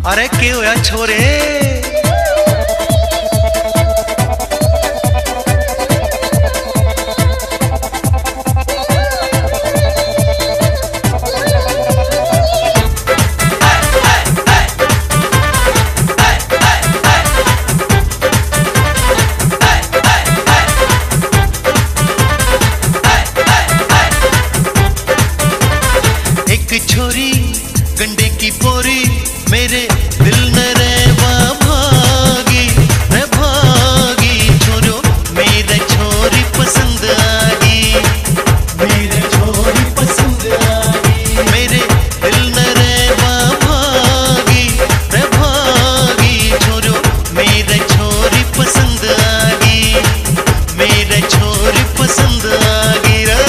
अरे के होया छोरे। एक छोरी गंडे की पोरी मेरे दिल न रहवा भागी, मैं भागी छोरो मेरे छोरी पसंद आगी, मेरे छोरी पसंद आगी, मेरे दिल न रहवा भागी, मैं भागी छोरो मेरे छोरी पसंद आगी, मेरे छोरी पसंद आगी रे।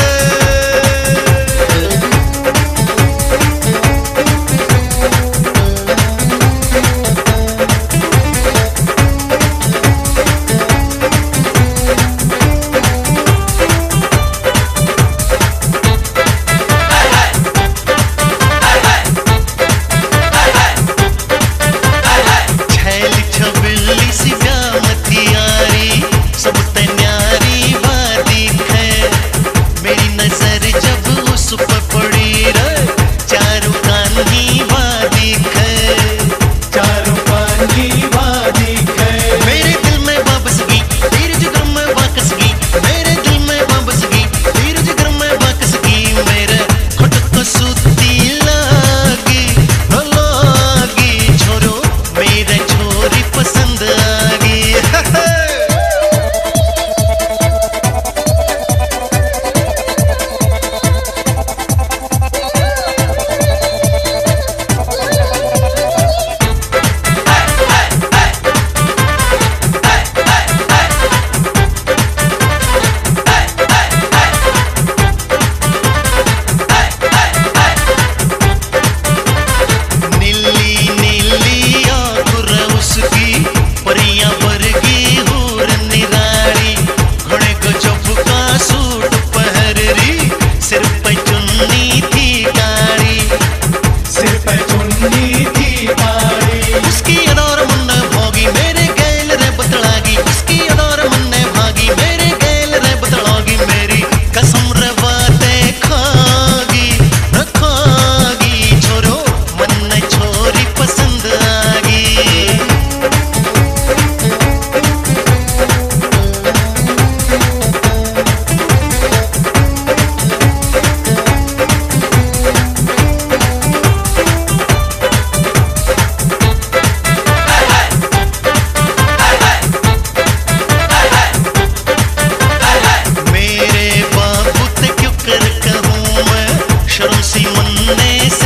शर्म सी मन ने